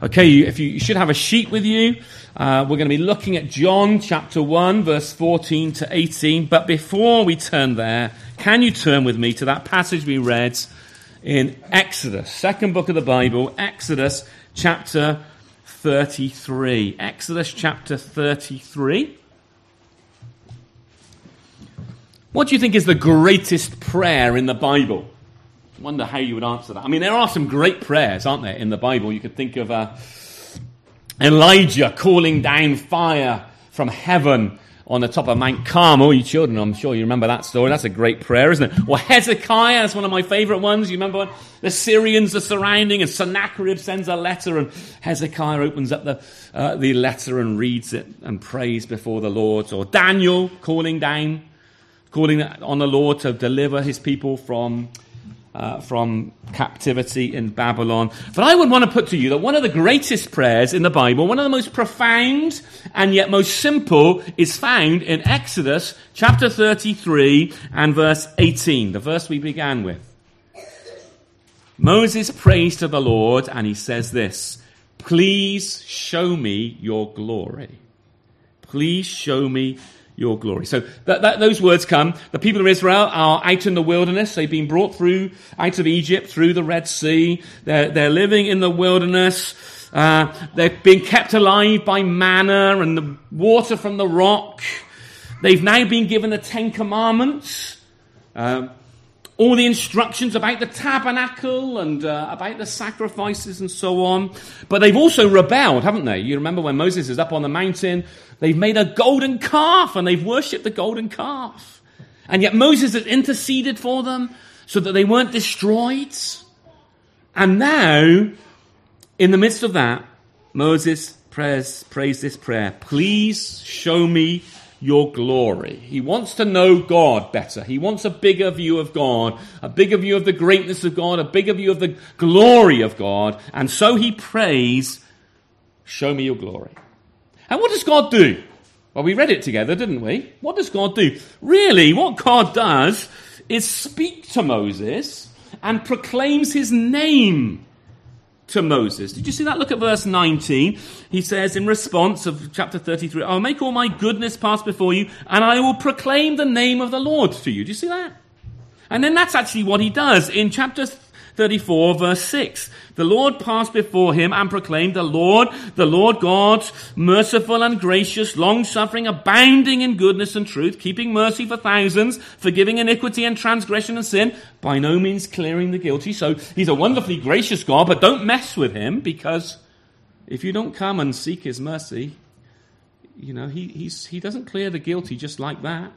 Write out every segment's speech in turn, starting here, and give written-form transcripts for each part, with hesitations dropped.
Okay, you should have a sheet with you. We're going to be looking at John chapter 1, verse 14 to 18. But before we turn there, can you turn with me to that passage we read in Exodus, second book of the Bible, Exodus chapter 33. Exodus chapter 33. What do you think is the greatest prayer in the Bible? I wonder how you would answer that. I mean, there are some great prayers, aren't there, in the Bible? You could think of Elijah calling down fire from heaven on the top of Mount Carmel. You children, I'm sure you remember that story. That's a great prayer, isn't it? Or Hezekiah, that's one of my favorite ones. You remember when the Syrians are surrounding and Sennacherib sends a letter and Hezekiah opens up the letter and reads it and prays before the Lord. Or Daniel calling on the Lord to deliver his people from captivity in Babylon. But I would want to put to you that one of the greatest prayers in the Bible, one of the most profound and yet most simple, is found in Exodus chapter 33 and verse 18, the verse we began with. Moses prays to the Lord and he says this, "Please show me your glory. Please show me your glory." So those words come. The people of Israel are out in the wilderness. They've been brought through out of Egypt, through the Red Sea. They're living in the wilderness. They've been kept alive by manna and the water from the rock. They've now been given the Ten Commandments, all the instructions about the tabernacle and about the sacrifices and so on. But they've also rebelled, haven't they? You remember when Moses is up on the mountain, they've made a golden calf and they've worshipped the golden calf. And yet Moses had interceded for them so that they weren't destroyed. And now, in the midst of that, Moses prays this prayer, "Please show me your glory." He wants to know God better. He wants a bigger view of God, a bigger view of the greatness of God, a bigger view of the glory of God. And so he prays, "Show me your glory." And what does God do? Well, we read it together, didn't we? What does God do? Really, what God does is speak to Moses and proclaims his name to Moses. Did you see that? Look at verse 19. He says in response of chapter 33, "I'll make all my goodness pass before you, and I will proclaim the name of the Lord to you." Do you see that? And then that's actually what he does in chapter 34, verse 6. "The Lord passed before him and proclaimed, the Lord God, merciful and gracious, long-suffering, abounding in goodness and truth, keeping mercy for thousands, forgiving iniquity and transgression and sin, by no means clearing the guilty." So he's a wonderfully gracious God, but don't mess with him, because if you don't come and seek his mercy, he doesn't clear the guilty just like that.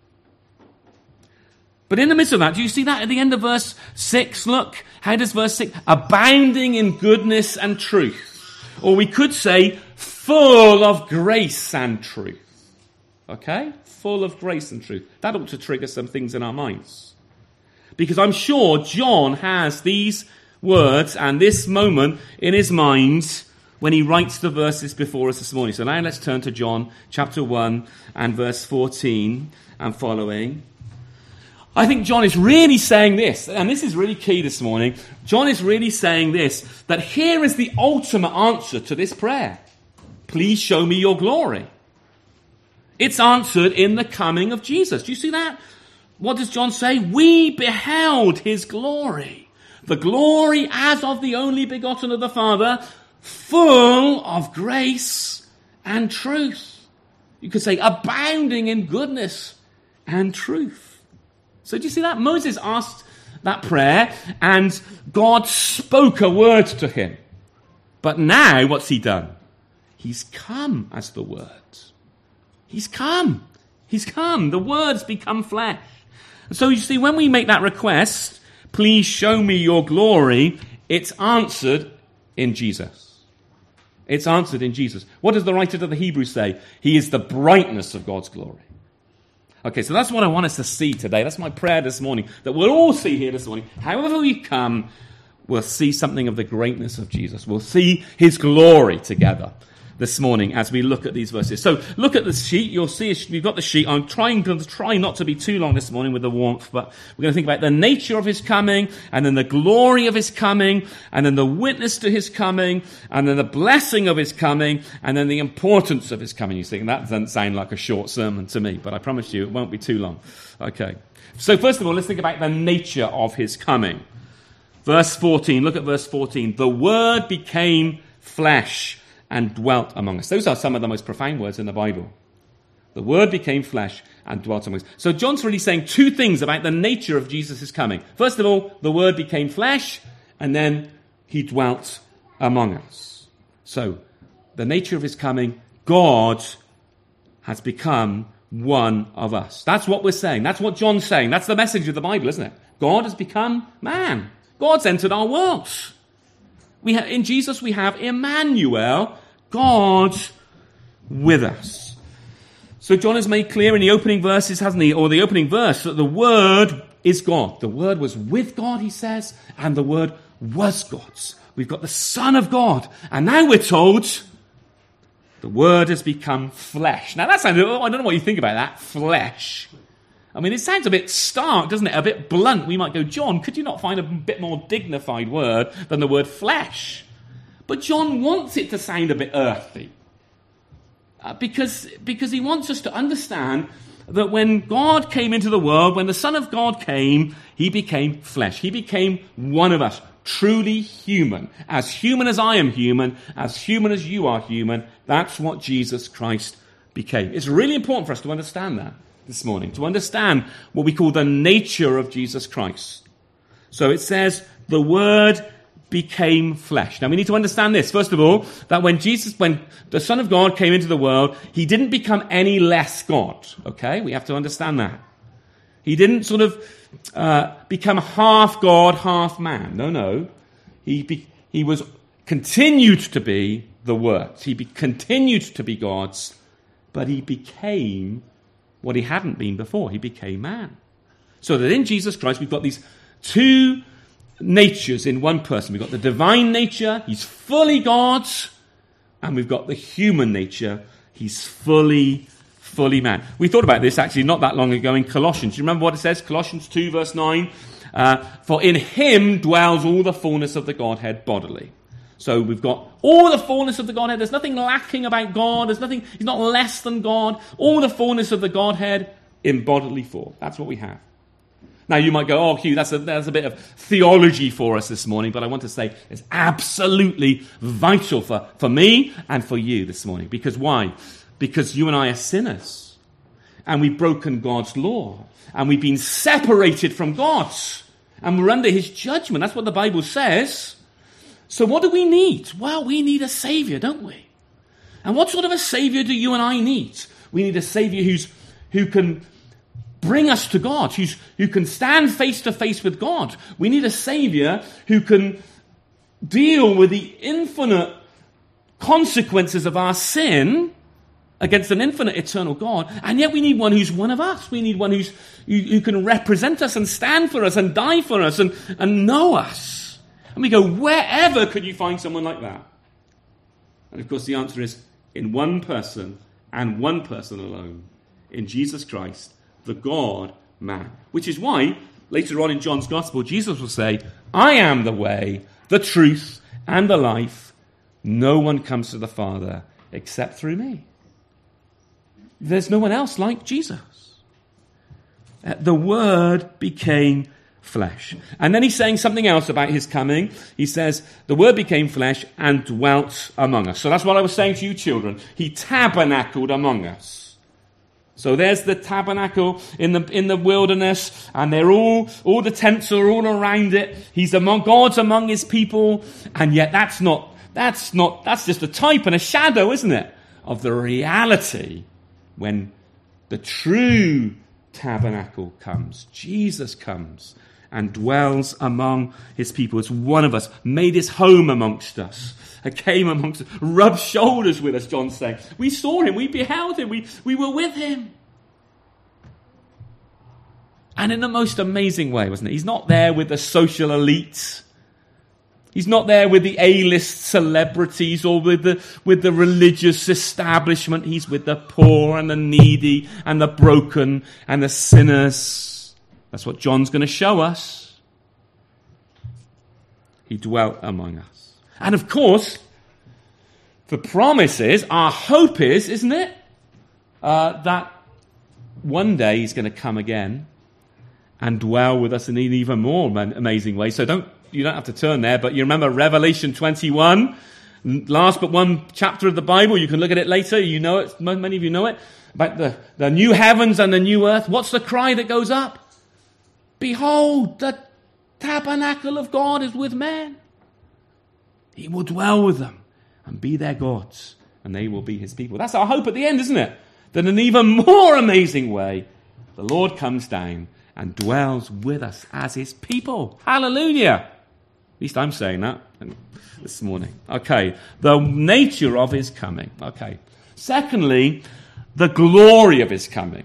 But in the midst of that, do you see that at the end of verse 6? Look, how does verse 6? "Abounding in goodness and truth." Or we could say, full of grace and truth. Okay? Full of grace and truth. That ought to trigger some things in our minds. Because I'm sure John has these words and this moment in his mind when he writes the verses before us this morning. So now let's turn to John chapter 1 and verse 14 and following. I think John is really saying this, and this is really key this morning. John is really saying this, that here is the ultimate answer to this prayer. Please show me your glory. It's answered in the coming of Jesus. Do you see that? What does John say? "We beheld his glory. The glory as of the only begotten of the Father, full of grace and truth." You could say abounding in goodness and truth. So do you see that? Moses asked that prayer and God spoke a word to him. But now what's he done? He's come as the Word. He's come. He's come. The Word's become flesh. And so you see, when we make that request, "Please show me your glory," it's answered in Jesus. It's answered in Jesus. What does the writer to the Hebrews say? He is the brightness of God's glory. Okay, so that's what I want us to see today. That's my prayer this morning, that we'll all see here this morning. However we come, we'll see something of the greatness of Jesus. We'll see his glory together. this morning as we look at these verses. So look at the sheet. You'll see we've got the sheet. I'm trying not to be too long this morning with the warmth, but we're going to think about the nature of his coming, and then the glory of his coming, and then the witness to his coming, and then the blessing of his coming, and then the importance of his coming. You think that doesn't sound like a short sermon to me, but I promise you it won't be too long. Okay. So first of all, let's think about the nature of his coming. Verse 14, look at verse 14. The Word became flesh and dwelt among us. Those are some of the most profound words in the Bible. The Word became flesh and dwelt among us. So John's really saying two things about the nature of Jesus' coming. First of all, the Word became flesh, and then he dwelt among us. So, the nature of his coming, God has become one of us. That's what we're saying. That's what John's saying. That's the message of the Bible, isn't it? God has become man. God's entered our world. In Jesus we have Emmanuel, God with us. So John has made clear in the opening verses, hasn't he, or the opening verse, that the Word is God. The Word was with God, he says, and the Word was God's. We've got the Son of God, and now we're told the Word has become flesh. Now that sounds, I don't know what you think about that, flesh. I mean, it sounds a bit stark, doesn't it? A bit blunt. We might go, John, could you not find a bit more dignified word than the word flesh? But John wants it to sound a bit earthy. Because he wants us to understand that when God came into the world, when the Son of God came, he became flesh. He became one of us, truly human. As human as I am human as you are human, that's what Jesus Christ became. It's really important for us to understand that this morning, to understand what we call the nature of Jesus Christ. So it says, the Word became flesh. Now we need to understand this, first of all, that when the Son of God came into the world, he didn't become any less God. Okay? We have to understand that. He didn't sort of become half God, half man. No. He was continued to be the Word. He continued to be God's, but he became what he hadn't been before. He became man. So that in Jesus Christ, we've got these two natures in one person. We've got the divine nature, he's fully God, and we've got the human nature, he's fully man. We thought about this actually not that long ago in Colossians. Do you remember what it says? Colossians 2 verse 9. For in him dwells all the fullness of the Godhead bodily. So we've got all the fullness of the Godhead. There's nothing lacking about God. He's not less than God. All the fullness of the Godhead in bodily form. That's what we have. Now you might go, oh, Hugh, that's a bit of theology for us this morning, but I want to say it's absolutely vital for me and for you this morning. Because why? Because you and I are sinners, and we've broken God's law, and we've been separated from God, and we're under his judgment. That's what the Bible says. So what do we need? Well, we need a Saviour, don't we? And what sort of a Saviour do you and I need? We need a Saviour who can bring us to God, who can stand face to face with God. We need a Saviour who can deal with the infinite consequences of our sin against an infinite eternal God, and yet we need one who's one of us. We need one who can represent us and stand for us and die for us and know us. And we go, wherever could you find someone like that? And of course the answer is in one person and one person alone, in Jesus Christ, the God-man. Which is why, later on in John's Gospel, Jesus will say, I am the way, the truth, and the life. No one comes to the Father except through me. There's no one else like Jesus. The Word became flesh. And then he's saying something else about his coming. He says, the Word became flesh and dwelt among us. So that's what I was saying to you children. He tabernacled among us. So there's the tabernacle in the wilderness, and they're all the tents are all around it. God's among his people, and yet that's just a type and a shadow, isn't it, of the reality when the true tabernacle comes. Jesus comes and dwells among his people. It's one of us, made his home amongst us, came amongst us, rubbed shoulders with us, John's saying. We saw him, we beheld him, we were with him. And in the most amazing way, wasn't it? He's not there with the social elite. He's not there with the A-list celebrities or with the religious establishment. He's with the poor and the needy and the broken and the sinners. That's what John's going to show us. He dwelt among us. And of course, the promise is, our hope is, isn't it, that one day he's going to come again and dwell with us in an even more amazing way. So you don't have to turn there, but you remember Revelation 21, last but one chapter of the Bible. You can look at it later. You know it. Many of you know it. About the new heavens and the new earth. What's the cry that goes up? Behold, the tabernacle of God is with men. He will dwell with them and be their gods, and they will be his people. That's our hope at the end, isn't it? That in an even more amazing way, the Lord comes down and dwells with us as his people. Hallelujah. At least I'm saying that this morning. Okay, the nature of his coming. Okay. Secondly, the glory of his coming.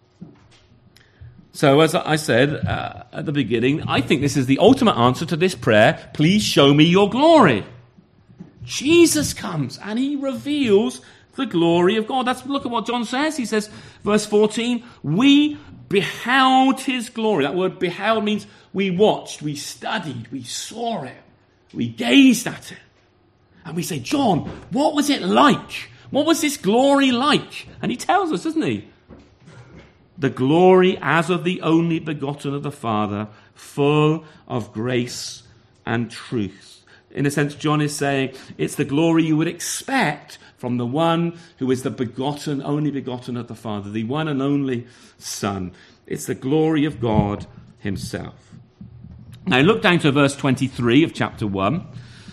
So as I said at the beginning, I think this is the ultimate answer to this prayer. Please show me your glory. Jesus comes and he reveals the glory of God. Look at what John says. He says, verse 14, we beheld his glory. That word beheld means we watched, we studied, we saw it, we gazed at it. And we say, John, what was it like? What was this glory like? And he tells us, doesn't he? The glory as of the only begotten of the Father, full of grace and truth. In a sense, John is saying it's the glory you would expect from the one who is the begotten, only begotten of the Father, the one and only Son. It's the glory of God himself. Now look down to verse 23 of chapter 1.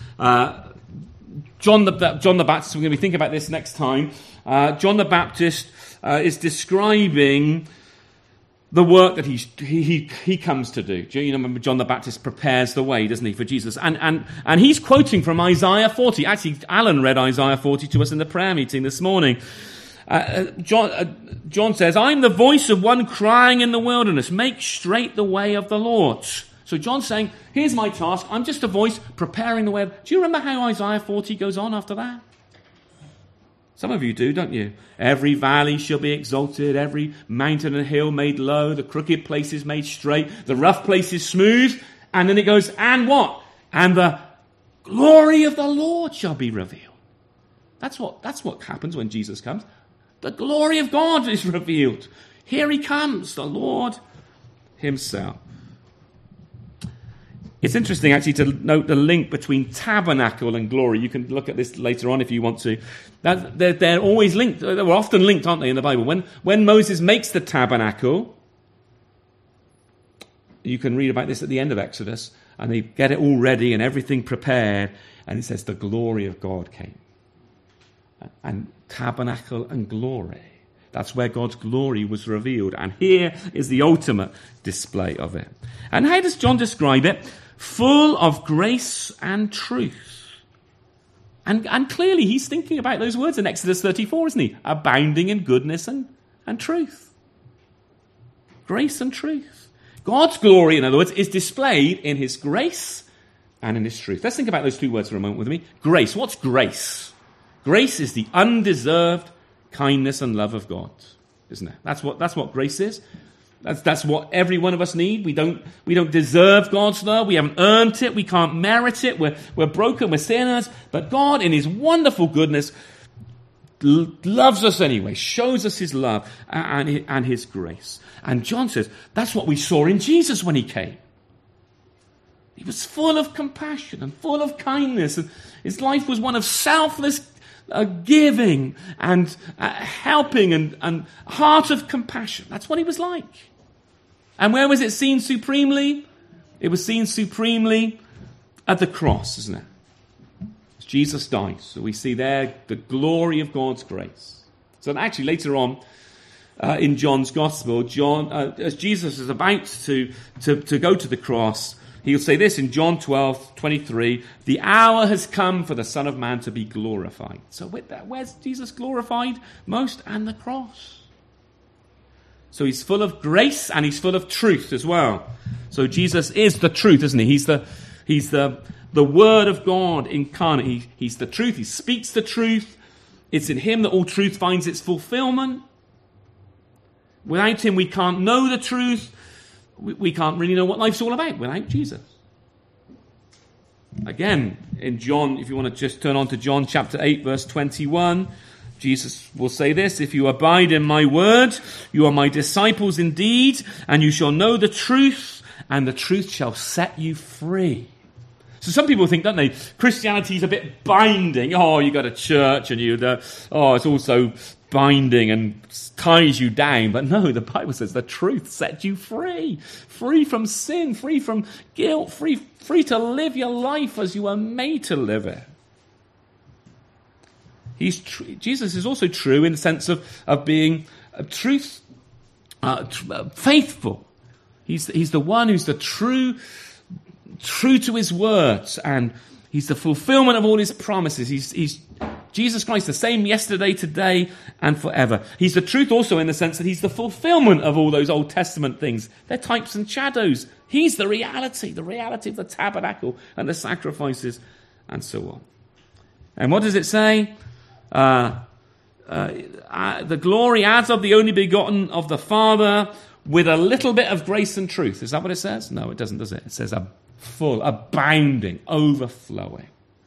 John the Baptist, we're going to be thinking about this next time. John the Baptist is describing the work that he comes to do. You know, John the Baptist prepares the way, doesn't he, for Jesus? And he's quoting from Isaiah 40. Actually, Alan read Isaiah 40 to us in the prayer meeting this morning. John says, I'm the voice of one crying in the wilderness, make straight the way of the Lord. So John's saying, here's my task. I'm just a voice preparing the way. Do you remember how Isaiah 40 goes on after that? Some of you do, don't you? Every valley shall be exalted, every mountain and hill made low, the crooked places made straight, the rough places smooth. And then it goes, and what? And the glory of the Lord shall be revealed. That's what happens when Jesus comes. The glory of God is revealed. Here he comes, the Lord himself. It's interesting, actually, to note the link between tabernacle and glory. You can look at this later on if you want to. They're always linked. They're often linked, aren't they, in the Bible? When Moses makes the tabernacle, you can read about this at the end of Exodus, and they get it all ready and everything prepared, and it says the glory of God came. And tabernacle and glory. That's where God's glory was revealed. And here is the ultimate display of it. And how does John describe it? Full of grace and truth. And clearly he's thinking about those words in Exodus 34, isn't he? Abounding in goodness and truth. Grace and truth. God's glory, in other words, is displayed in his grace and in his truth. Let's think about those two words for a moment with me. Grace. What's grace? Grace is the undeserved kindness and love of God, isn't it? That's what grace is. That's what every one of us need. We don't deserve God's love. We haven't earned it. We can't merit it. We're broken. We're sinners. But God, in his wonderful goodness, loves us anyway, shows us his love and his grace. And John says that's what we saw in Jesus when he came. He was full of compassion and full of kindness. And his life was one of selfless giving and helping and heart of compassion. That's what he was like. And where was it seen supremely? It was seen supremely at the cross, isn't it? As Jesus died. So we see there the glory of God's grace. So actually later on in John's Gospel, as Jesus is about to go to the cross, he'll say this in John 12:23, the hour has come for the Son of Man to be glorified. So where's Jesus glorified most? And the cross. So he's full of grace and he's full of truth as well. So Jesus is the truth, isn't he? He's the He's the Word of God incarnate. He's the truth. He speaks the truth. It's in him that all truth finds its fulfillment. Without him, we can't know the truth. We can't really know what life's all about without Jesus. Again, in John, if you want to just turn on to John chapter 8, verse 21, Jesus will say this: "If you abide in my word, you are my disciples indeed, and you shall know the truth, and the truth shall set you free." So some people think, don't they, Christianity is a bit binding. Oh, you go to church and it's also binding and ties you down. But no, the Bible says the truth sets you free. Free from sin, free from guilt, free to live your life as you were made to live it. Jesus is also true in the sense of being faithful. He's the one who's the true to his words, and he's the fulfillment of all his promises. He's Jesus Christ, the same yesterday, today, and forever. He's the truth also in the sense that he's the fulfillment of all those Old Testament things. They're types and shadows. He's the reality of the tabernacle and the sacrifices and so on. And what does it say? The glory as of the only begotten of the Father, with a little bit of grace and truth. Is that what it says? No, it doesn't, does it? It says full, abounding, overflowing.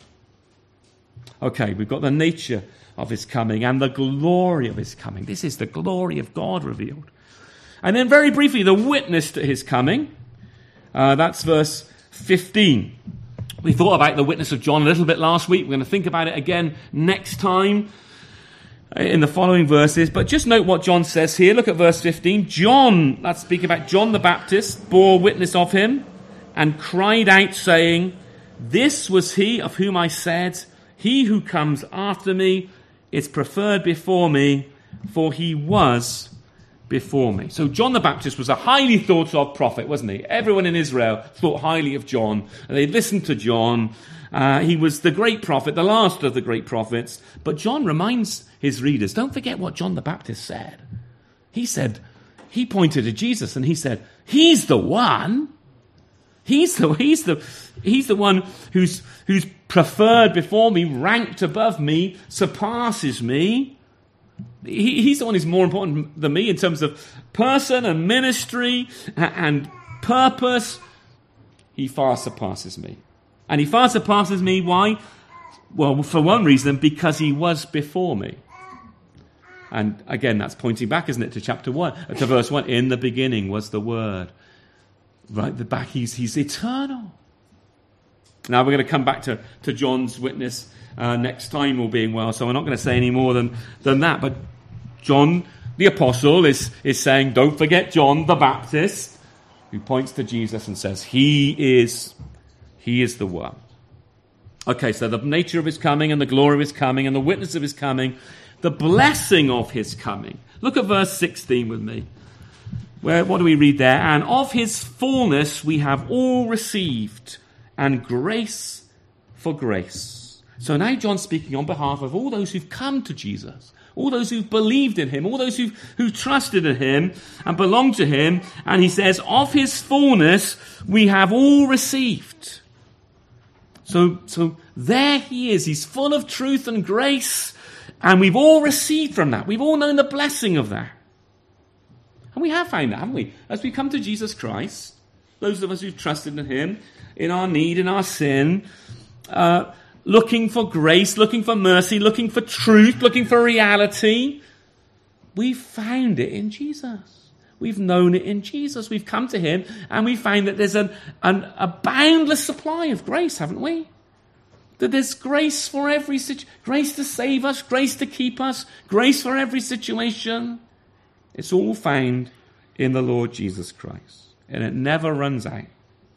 Okay, we've got the nature of his coming and the glory of his coming. This is the glory of God revealed. And then very briefly, the witness to his coming. That's verse 15. We thought about the witness of John a little bit last week. We're going to think about it again next time in the following verses. But just note what John says here. Look at verse 15. John, that's speaking about John the Baptist, bore witness of him and cried out, saying, "This was he of whom I said, he who comes after me is preferred before me, for he was before me." So John the Baptist was a highly thought of prophet, wasn't he? Everyone in Israel thought highly of John. They listened to John. He was the great prophet, the last of the great prophets. But John reminds his readers, don't forget what John the Baptist said. He pointed to Jesus and he said, he's the one. He's the one who's preferred before me, ranked above me, surpasses me. He's the one who's more important than me in terms of person and ministry and purpose. He far surpasses me. And he far surpasses me, why? Well, for one reason, because he was before me. And again, that's pointing back, isn't it, to chapter 1, to verse 1. In the beginning was the Word. Right, the back, he's eternal. Now we're going to come back to John's witness next time, all being well, so we're not going to say any more than that. But John the Apostle is saying, don't forget John the Baptist, who points to Jesus and says, he is the one. Okay, so the nature of his coming and the glory of his coming and the witness of his coming, the blessing of his coming. Look at verse 16 with me. What do we read there? And of his fullness we have all received, and grace for grace. So now John's speaking on behalf of all those who've come to Jesus, all those who've believed in him, all those who've trusted in him and belong to him. And he says, of his fullness we have all received. So there he is. He's full of truth and grace, and we've all received from that. We've all known the blessing of that. And we have found that, haven't we? As we come to Jesus Christ, those of us who've trusted in him, in our need, in our sin, looking for grace, looking for mercy, looking for truth, looking for reality, we've found it in Jesus. We've known it in Jesus. We've come to him and we find that there's a boundless supply of grace, haven't we? That there's grace for every situation, grace to save us, grace to keep us, grace for every situation. It's all found in the Lord Jesus Christ, and it never runs out.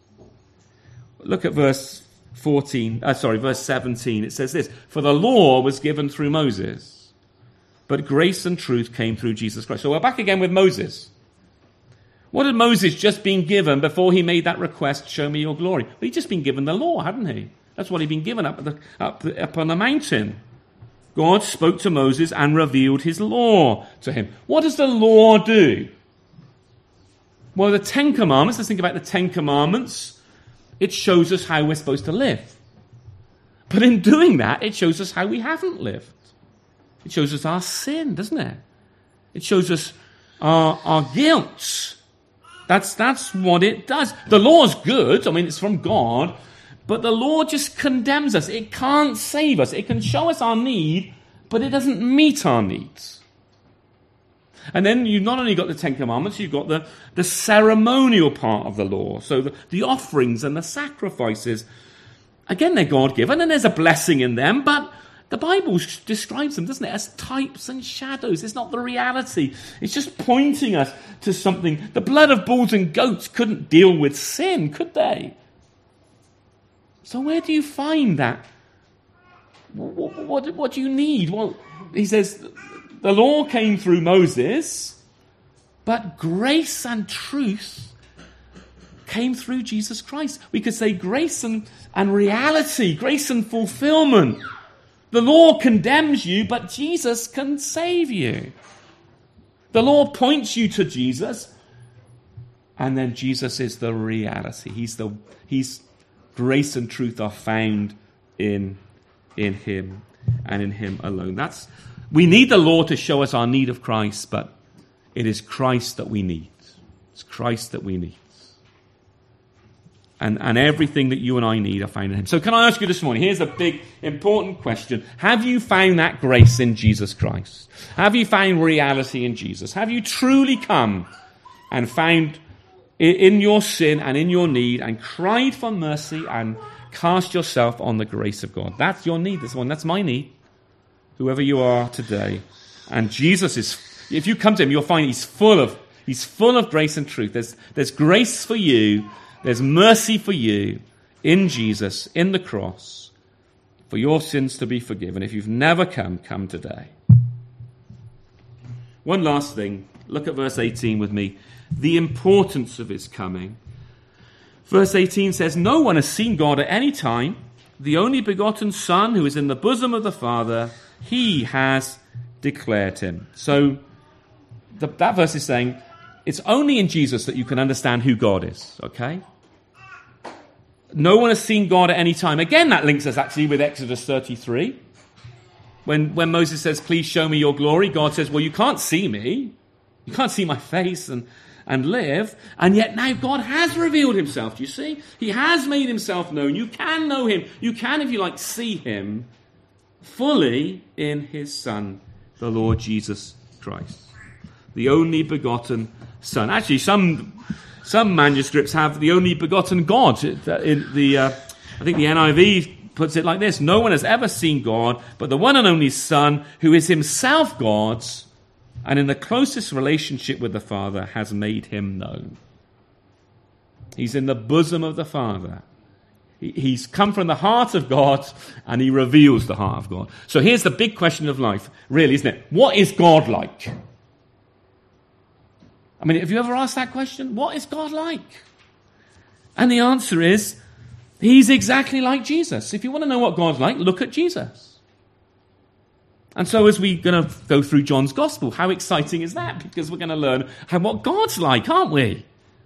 Look at verse 17. It says this: "For the law was given through Moses, but grace and truth came through Jesus Christ." So we're back again with Moses. What had Moses just been given before he made that request, "Show me your glory"? Well, he'd just been given the law, hadn't he? That's what he'd been given up on the mountain. God spoke to Moses and revealed his law to him. What does the law do? Well, the Ten Commandments, let's think about the Ten Commandments. It shows us how we're supposed to live. But in doing that, it shows us how we haven't lived. It shows us our sin, doesn't it? It shows us our guilt. That's what it does. The law's good. I mean, it's from God. But the law just condemns us. It can't save us. It can show us our need, but it doesn't meet our needs. And then you've not only got the Ten Commandments, you've got the ceremonial part of the law. So the offerings and the sacrifices, again, they're God-given, and there's a blessing in them, but the Bible describes them, doesn't it, as types and shadows. It's not the reality. It's just pointing us to something. The blood of bulls and goats couldn't deal with sin, could they? So where do you find that? What do you need? Well, he says, the law came through Moses, but grace and truth came through Jesus Christ. We could say grace and reality, grace and fulfillment. The law condemns you, but Jesus can save you. The law points you to Jesus, and then Jesus is the reality. He's grace and truth are found in him and in him alone. We need the law to show us our need of Christ, but it is Christ that we need. It's Christ that we need. And everything that you and I need are found in him. So can I ask you this morning, here's a big, important question. Have you found that grace in Jesus Christ? Have you found reality in Jesus? Have you truly come and found in your sin and in your need and cried for mercy and cast yourself on the grace of God? That's your need, this one. That's my need. Whoever you are today. And Jesus is, if you come to him, you'll find he's full of grace and truth. There's grace for you. There's mercy for you in Jesus, in the cross, for your sins to be forgiven. If you've never come today. One last thing. Look at verse 18 with me. The importance of his coming. Verse 18 says, no one has seen God at any time. The only begotten Son who is in the bosom of the Father, he has declared him. So that verse is saying, it's only in Jesus that you can understand who God is, okay? No one has seen God at any time. Again, that links us actually with Exodus 33. When Moses says, please show me your glory, God says, well, you can't see me. You can't see my face and live. And yet now God has revealed himself, do you see? He has made himself known. You can know him. You can, if you like, see him fully in his Son, the Lord Jesus Christ. The only begotten Son. Actually, some manuscripts have the only begotten God. I think the NIV puts it like this: no one has ever seen God, but the one and only Son, who is himself God's, and in the closest relationship with the Father, has made him known. He's in the bosom of the Father. He's come from the heart of God, and he reveals the heart of God. So here's the big question of life, really, isn't it? What is God like? I mean, have you ever asked that question? What is God like? And the answer is, he's exactly like Jesus. If you want to know what God's like, look at Jesus. And so as we're going to go through John's Gospel, how exciting is that? Because we're going to learn what God's like, aren't we?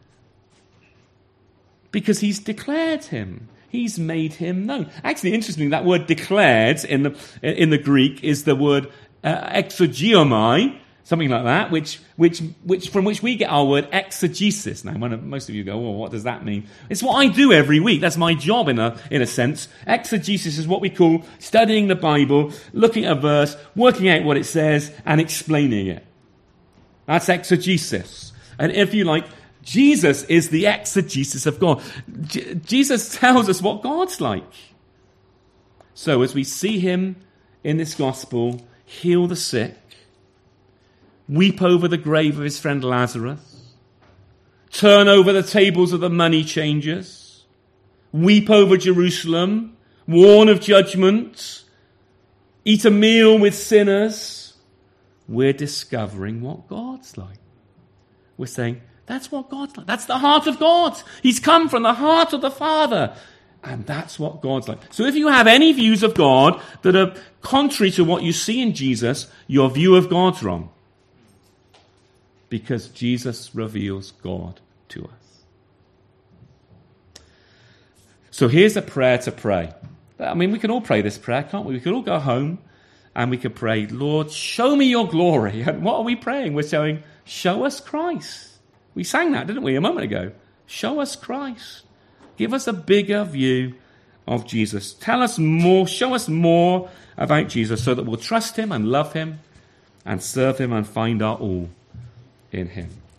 Because he's declared him. He's made him known. Actually, interestingly, that word declared in the Greek is the word exogeomai, something like that, which from which we get our word exegesis. Now, most of you go, well, what does that mean? It's what I do every week. That's my job in a sense. Exegesis is what we call studying the Bible, looking at a verse, working out what it says, and explaining it. That's exegesis. And if you like, Jesus is the exegesis of God. Jesus tells us what God's like. So as we see him in this gospel heal the sick, weep over the grave of his friend Lazarus, turn over the tables of the money changers, weep over Jerusalem, warn of judgment, eat a meal with sinners, we're discovering what God's like. We're saying, that's what God's like. That's the heart of God. He's come from the heart of the Father. And that's what God's like. So if you have any views of God that are contrary to what you see in Jesus, your view of God's wrong. Because Jesus reveals God to us. So here's a prayer to pray. I mean, we can all pray this prayer, can't we? We could all go home and we could pray, Lord, show me your glory. And what are we praying? We're saying, show us Christ. We sang that, didn't we, a moment ago? Show us Christ. Give us a bigger view of Jesus. Tell us more, show us more about Jesus so that we'll trust him and love him and serve him and find our all in him.